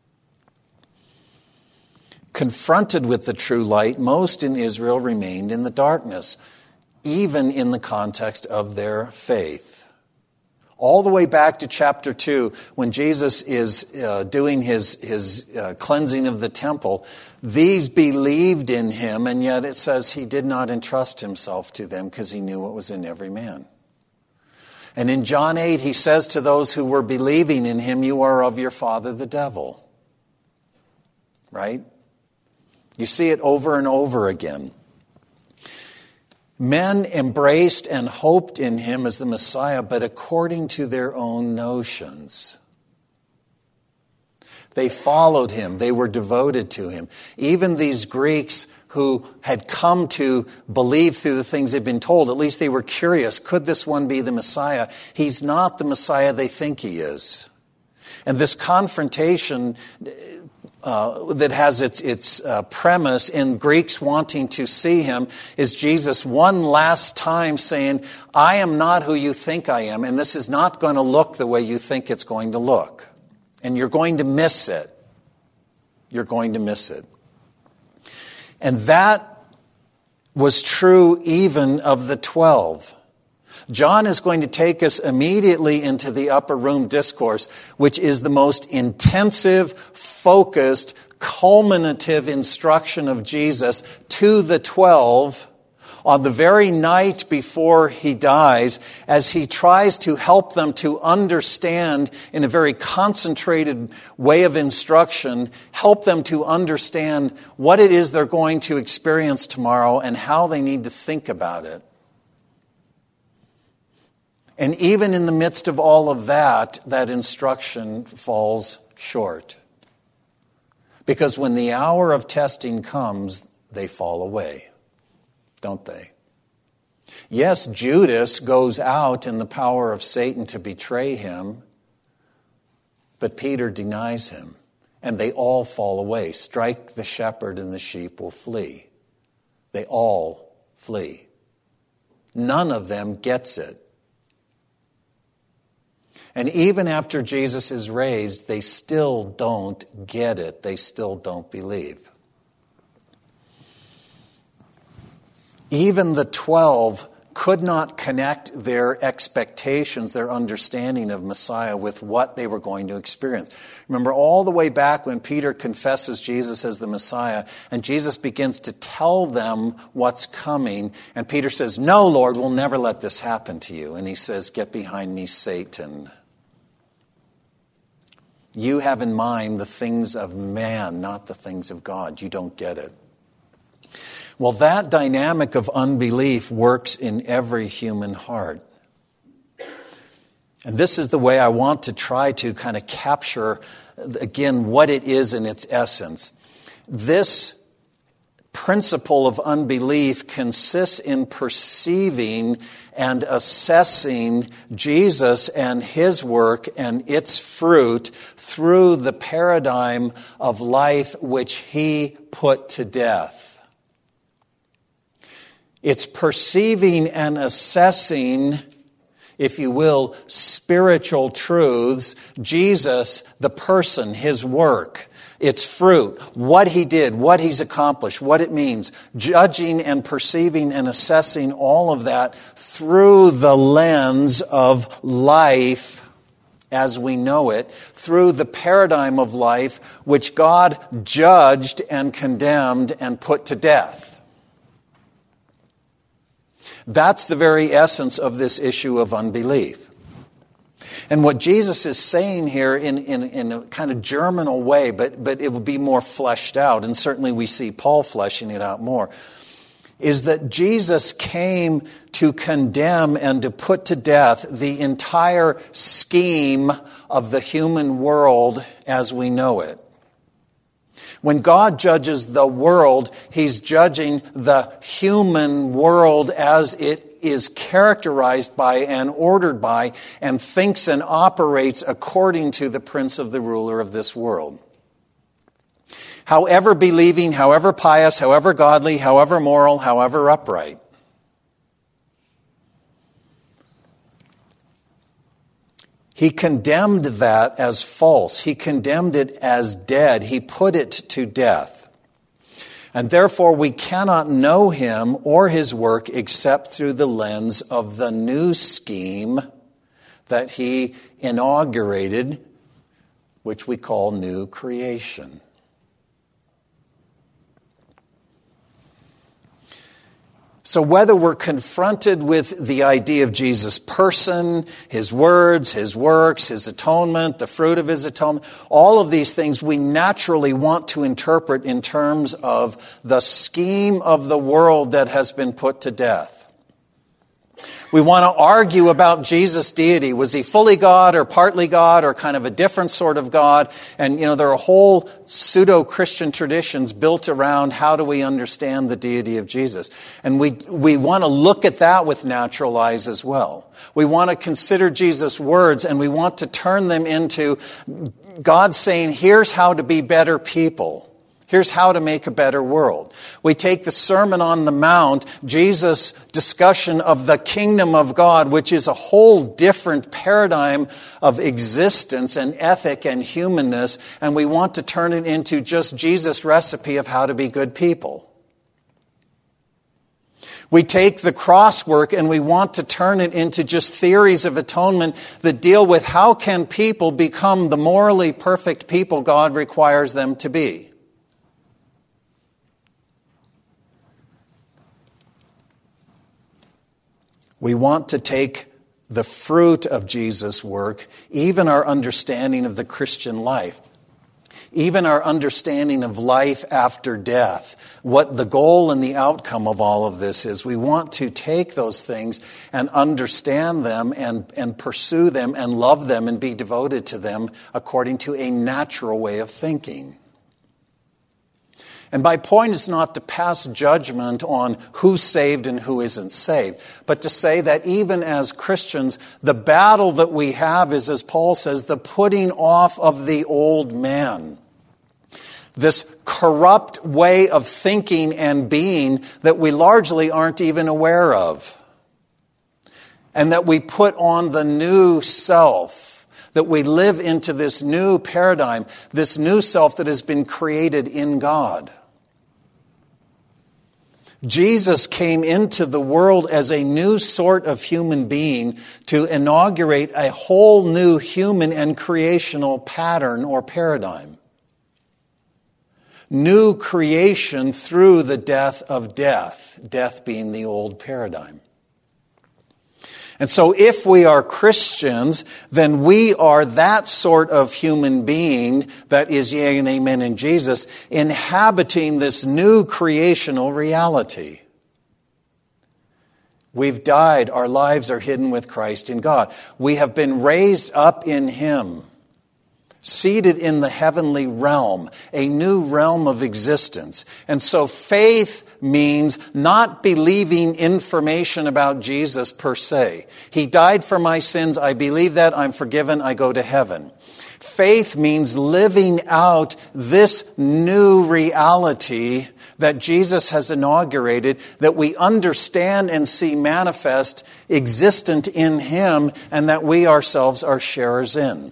Speaker 2: Confronted with the true light, most in Israel remained in the darkness, even in the context of their faith. All the way back to chapter 2, when Jesus is doing his cleansing of the temple, these believed in him, and yet it says he did not entrust himself to them because he knew what was in every man. And in John 8, he says to those who were believing in him, you are of your father the devil. Right? You see it over and over again. Men embraced and hoped in him as the Messiah, but according to their own notions. They followed him. They were devoted to him. Even these Greeks who had come to believe through the things they'd been told, at least they were curious, could this one be the Messiah? He's not the Messiah they think he is. And this confrontation that has its premise in Greeks wanting to see him is Jesus one last time saying, I am not who you think I am, and this is not going to look the way you think it's going to look. And you're going to miss it. You're going to miss it. And that was true even of the 12. John is going to take us immediately into the upper room discourse, which is the most intensive, focused, culminative instruction of Jesus to the 12 on the very night before he dies, as he tries to help them to understand in a very concentrated way of instruction, help them to understand what it is they're going to experience tomorrow and how they need to think about it. And even in the midst of all of that, that instruction falls short. Because when the hour of testing comes, they fall away, don't they? Yes, Judas goes out in the power of Satan to betray him, but Peter denies him, and they all fall away. Strike the shepherd and the sheep will flee. They all flee. None of them gets it. And even after Jesus is raised, they still don't get it. They still don't believe. Even the 12 could not connect their expectations, their understanding of Messiah with what they were going to experience. Remember all the way back when Peter confesses Jesus as the Messiah, and Jesus begins to tell them what's coming, and Peter says, "No, Lord, we'll never let this happen to you." And he says, "Get behind me, Satan. You have in mind the things of man, not the things of God. You don't get it." Well, that dynamic of unbelief works in every human heart. And this is the way I want to try to kind of capture, again, what it is in its essence. This principle of unbelief consists in perceiving and assessing Jesus and his work and its fruit through the paradigm of life which he put to death. It's perceiving and assessing, if you will, spiritual truths, Jesus, the person, his work, its fruit, what he did, what he's accomplished, what it means, judging and perceiving and assessing all of that through the lens of life as we know it, through the paradigm of life which God judged and condemned and put to death. That's the very essence of this issue of unbelief. And what Jesus is saying here in a kind of germinal way, but it will be more fleshed out, and certainly we see Paul fleshing it out more, is that Jesus came to condemn and to put to death the entire scheme of the human world as we know it. When God judges the world, he's judging the human world as it is characterized by and ordered by and thinks and operates according to the prince of the ruler of this world. However believing, however pious, however godly, however moral, however upright. He condemned that as false. He condemned it as dead. He put it to death. And therefore we cannot know him or his work except through the lens of the new scheme that he inaugurated, which we call new creation. So whether we're confronted with the idea of Jesus' person, his words, his works, his atonement, the fruit of his atonement, all of these things we naturally want to interpret in terms of the scheme of the world that has been put to death. We want to argue about Jesus' deity. Was he fully God or partly God or kind of a different sort of God? And, there are whole pseudo-Christian traditions built around how do we understand the deity of Jesus. And we want to look at that with natural eyes as well. We want to consider Jesus' words and we want to turn them into God saying, here's how to be better people. Here's how to make a better world. We take the Sermon on the Mount, Jesus' discussion of the kingdom of God, which is a whole different paradigm of existence and ethic and humanness, and we want to turn it into just Jesus' recipe of how to be good people. We take the cross work and we want to turn it into just theories of atonement that deal with how can people become the morally perfect people God requires them to be. We want to take the fruit of Jesus' work, even our understanding of the Christian life, even our understanding of life after death, what the goal and the outcome of all of this is. We want to take those things and understand them and pursue them and love them and be devoted to them according to a natural way of thinking. And my point is not to pass judgment on who's saved and who isn't saved, but to say that even as Christians, the battle that we have is, as Paul says, the putting off of the old man. This corrupt way of thinking and being that we largely aren't even aware of. and that we put on the new self, that we live into this new paradigm, this new self that has been created in God. Jesus came into the world as a new sort of human being to inaugurate a whole new human and creational pattern or paradigm. New creation through the death of death, death being the old paradigm. And so if we are Christians, then we are that sort of human being that is yea and amen in Jesus, inhabiting this new creational reality. We've died. Our lives are hidden with Christ in God. We have been raised up in Him, seated in the heavenly realm, a new realm of existence. And so faith means not believing information about Jesus per se. He died for my sins. I believe that. I'm forgiven. I go to heaven. Faith means living out this new reality that Jesus has inaugurated, that we understand and see manifest, existent in Him, and that we ourselves are sharers in.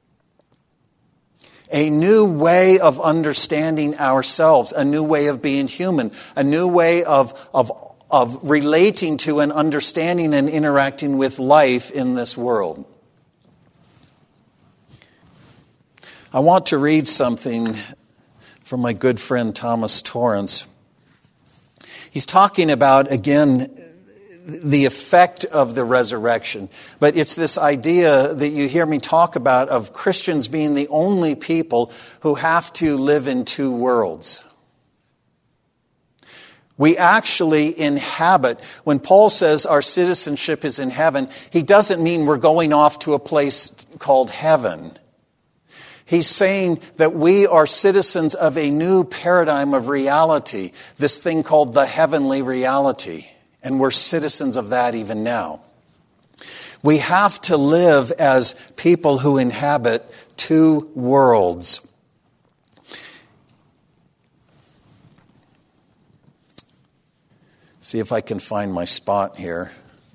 Speaker 2: A new way of understanding ourselves, a new way of being human, a new way of relating to and understanding and interacting with life in this world. I want to read something from my good friend Thomas Torrance. He's talking about, again, the effect of the resurrection. But it's this idea that you hear me talk about of Christians being the only people who have to live in two worlds. We actually inhabit. When Paul says our citizenship is in heaven, he doesn't mean we're going off to a place called heaven. He's saying that we are citizens of a new paradigm of reality, this thing called the heavenly reality. And we're citizens of that even now. We have to live as people who inhabit two worlds. See if I can find my spot here.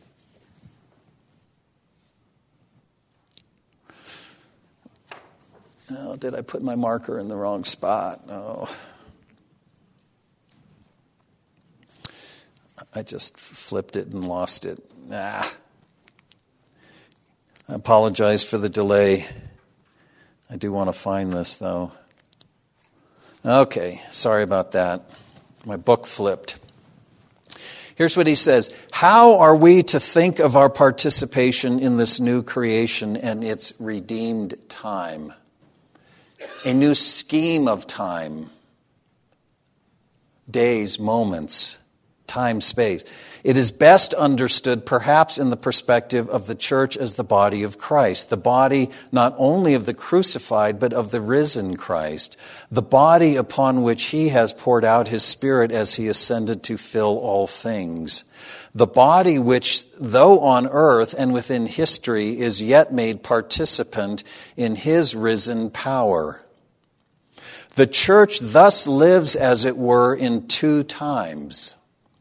Speaker 2: Oh, did I put my marker in the wrong spot? No. I just flipped it and lost it. I apologize for the delay. I do want to find this, though. Okay, sorry about that. My book flipped. Here's what he says. How are we to think of our participation in this new creation and its redeemed time? A new scheme of time. Days, moments, time, space. It is best understood perhaps in the perspective of the church as the body of Christ, the body not only of the crucified but of the risen Christ, the body upon which He has poured out His Spirit as He ascended to fill all things, the body which, though on earth and within history, is yet made participant in His risen power. The church thus lives, as it were, in two times.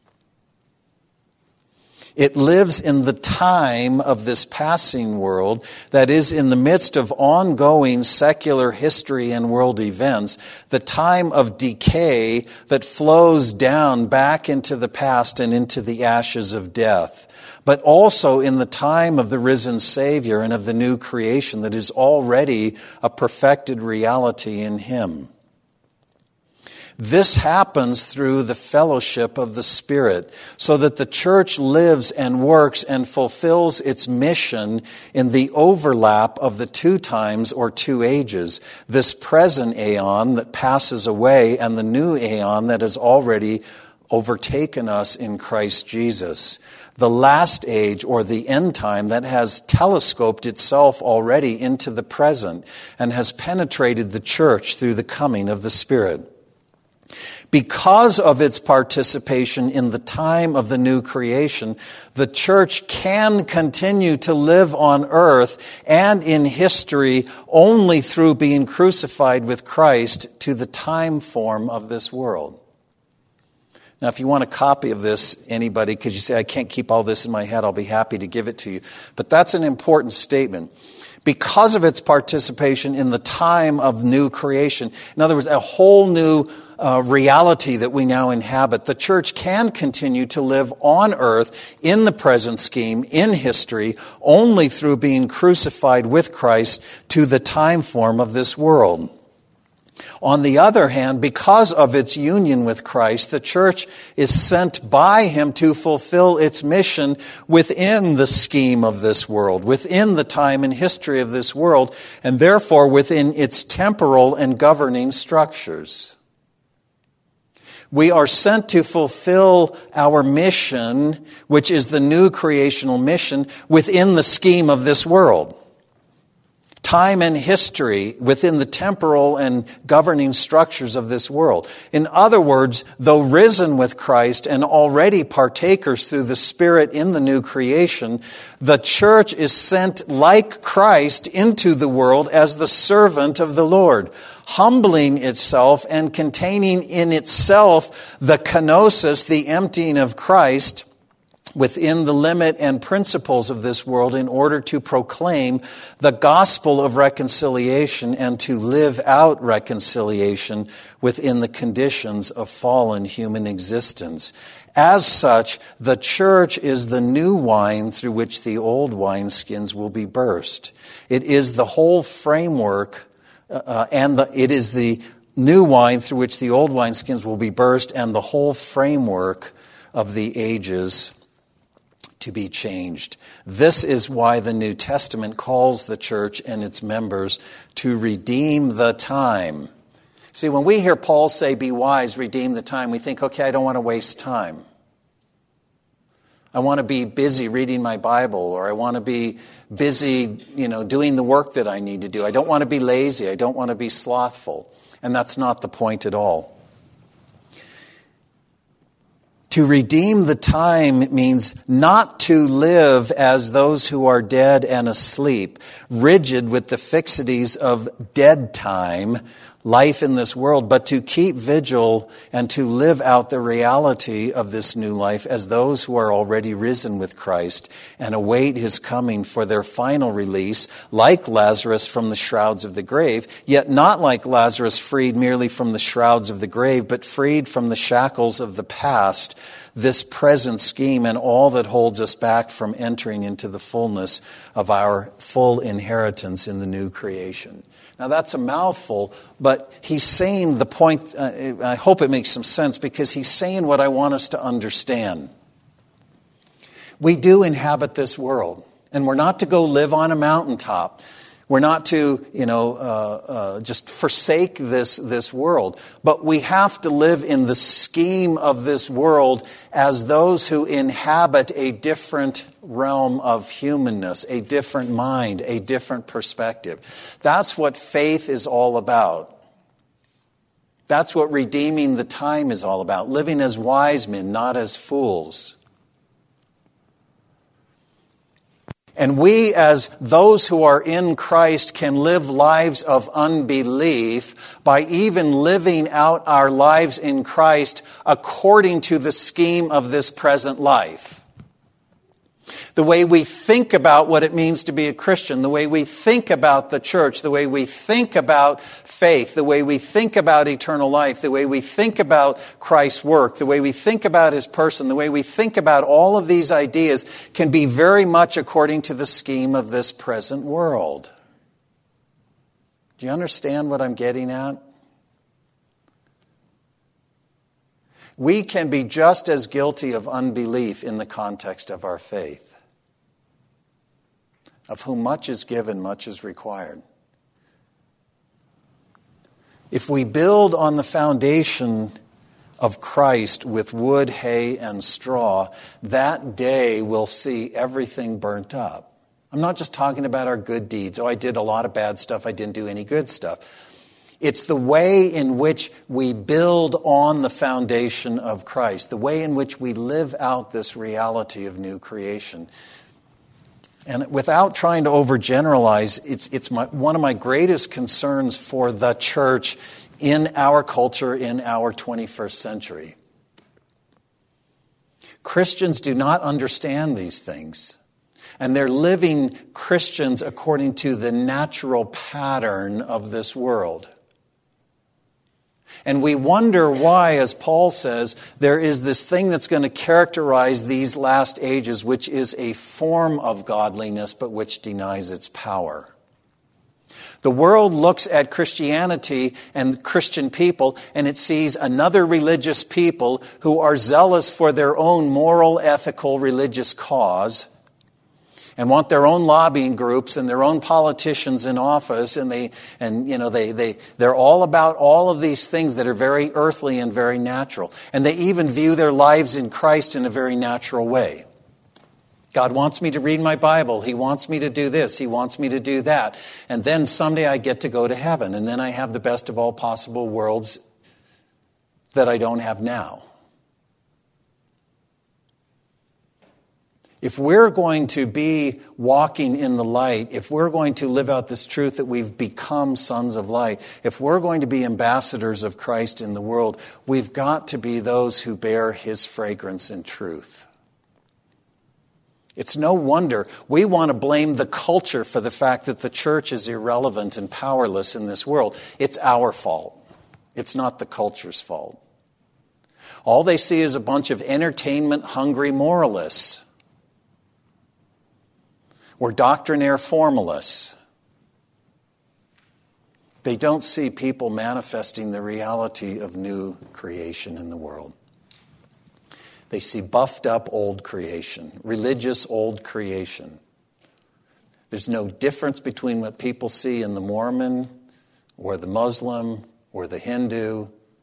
Speaker 2: It lives in the time of this passing world, that is, in the midst of ongoing secular history and world events, the time of decay that flows down back into the past and into the ashes of death, but also in the time of the risen Savior and of the new creation that is already a perfected reality in Him. This happens through the fellowship of the Spirit, so that the church lives and works and fulfills its mission in the overlap of the two times or two ages, this present aeon that passes away and the new aeon that has already overtaken us in Christ Jesus. The last age or the end time that has telescoped itself already into the present and has penetrated the church through the coming of the Spirit. Because of its participation in the time of the new creation, the church can continue to live on earth and in history only through being crucified with Christ to the time form of this world. Now, if you want a copy of this, anybody, because you say, I can't keep all this in my head, I'll be happy to give it to you. But that's an important statement. Because of its participation in the time of new creation, in other words, a whole new reality that we now inhabit, the church can continue to live on earth in the present scheme, in history, only through being crucified with Christ to the time form of this world. On the other hand, because of its union with Christ, the church is sent by Him to fulfill its mission within the scheme of this world, within the time and history of this world, and therefore within its temporal and governing structures. We are sent to fulfill our mission, which is the new creational mission, within the scheme of this world. Time and history within the temporal and governing structures of this world. In other words, though risen with Christ and already partakers through the Spirit in the new creation, the church is sent like Christ into the world as the servant of the Lord, humbling itself and containing in itself the kenosis, the emptying of Christ, within the limit and principles of this world in order to proclaim the gospel of reconciliation and to live out reconciliation within the conditions of fallen human existence. As such, the church is the new wine through which the old wineskins will be burst. It is the whole framework, it is the new wine through which the old wineskins will be burst, and the whole framework of the ages to be changed. This is why the New Testament calls the church and its members to redeem the time. See, when we hear Paul say, be wise, redeem the time, we think, okay, I don't want to waste time. I want to be busy reading my Bible, or I want to be busy, doing the work that I need to do. I don't want to be lazy. I don't want to be slothful. And that's not the point at all. To redeem the time means not to live as those who are dead and asleep, rigid with the fixities of dead time, life in this world, but to keep vigil and to live out the reality of this new life as those who are already risen with Christ and await His coming for their final release, like Lazarus from the shrouds of the grave, yet not like Lazarus freed merely from the shrouds of the grave, but freed from the shackles of the past, this present scheme and all that holds us back from entering into the fullness of our full inheritance in the new creation. Now that's a mouthful, but he's saying the point, I hope it makes some sense, because he's saying what I want us to understand. We do inhabit this world, and we're not to go live on a mountaintop. We're not to, just forsake this world. But we have to live in the scheme of this world as those who inhabit a different realm of humanness, a different mind, a different perspective. That's what faith is all about. That's what redeeming the time is all about. Living as wise men, not as fools. And we, as those who are in Christ, can live lives of unbelief by even living out our lives in Christ according to the scheme of this present life. The way we think about what it means to be a Christian, the way we think about the church, the way we think about faith, the way we think about eternal life, the way we think about Christ's work, the way we think about His person, the way we think about all of these ideas can be very much according to the scheme of this present world. Do you understand what I'm getting at? We can be just as guilty of unbelief in the context of our faith. Of whom much is given, much is required. If we build on the foundation of Christ with wood, hay, and straw, that day will see everything burnt up. I'm not just talking about our good deeds. Oh, I did a lot of bad stuff. I didn't do any good stuff. It's the way in which we build on the foundation of Christ, the way in which we live out this reality of new creation. And without trying to overgeneralize, it's one of my greatest concerns for the church in our culture, in our 21st century. Christians do not understand these things. And they're living Christians according to the natural pattern of this world. And we wonder why, as Paul says, there is this thing that's going to characterize these last ages, which is a form of godliness, but which denies its power. The world looks at Christianity and Christian people, and it sees another religious people who are zealous for their own moral, ethical, religious cause, and want their own lobbying groups and their own politicians in office, and they're all about all of these things that are very earthly and very natural. And they even view their lives in Christ in a very natural way. God wants me to read my Bible. He wants me to do this. He wants me to do that. And then someday I get to go to heaven, and then I have the best of all possible worlds that I don't have now. If we're going to be walking in the light, if we're going to live out this truth that we've become sons of light, if we're going to be ambassadors of Christ in the world, we've got to be those who bear His fragrance in truth. It's no wonder we want to blame the culture for the fact that the church is irrelevant and powerless in this world. It's our fault. It's not the culture's fault. All they see is a bunch of entertainment-hungry moralists. Or doctrinaire formalists. They don't see people manifesting the reality of new creation in the world. They see buffed up old creation, religious old creation. There's no difference between what people see in the Mormon or the Muslim or the Hindu.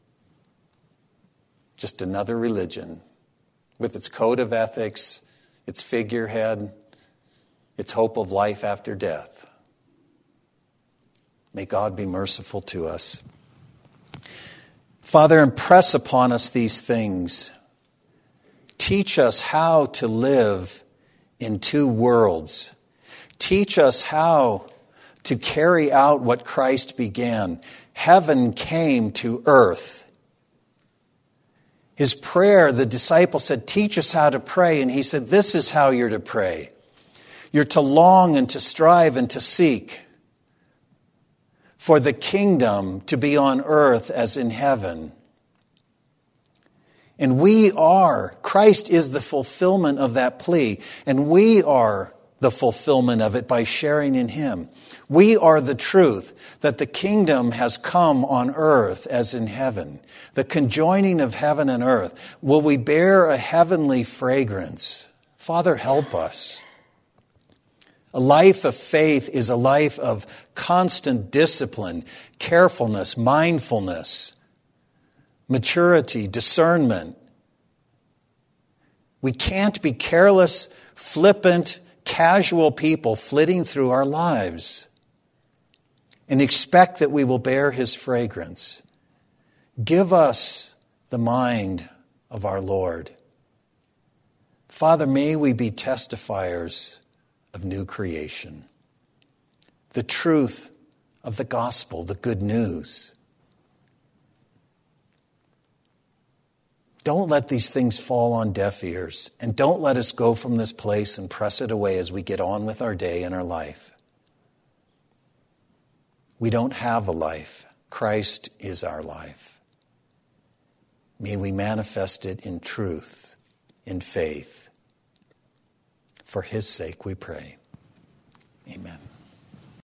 Speaker 2: Just another religion with its code of ethics, its figurehead, its hope of life after death. May God be merciful to us. Father, impress upon us these things. Teach us how to live in two worlds. Teach us how to carry out what Christ began. Heaven came to earth. His prayer, the disciples said, teach us how to pray. And he said, this is how you're to pray. You're to long and to strive and to seek for the kingdom to be on earth as in heaven. And Christ is the fulfillment of that plea, and we are the fulfillment of it by sharing in Him. We are the truth that the kingdom has come on earth as in heaven. The conjoining of heaven and earth. Will we bear a heavenly fragrance? Father, help us. A life of faith is a life of constant discipline, carefulness, mindfulness, maturity, discernment. We can't be careless, flippant, casual people flitting through our lives and expect that we will bear His fragrance. Give us the mind of our Lord. Father, may we be testifiers of new creation, the truth of the gospel, the good news. Don't let these things fall on deaf ears, and don't let us go from this place and press it away as we get on with our day and our life. We don't have a life. Christ is our life. May we manifest it in truth, in faith. For His sake we pray. Amen.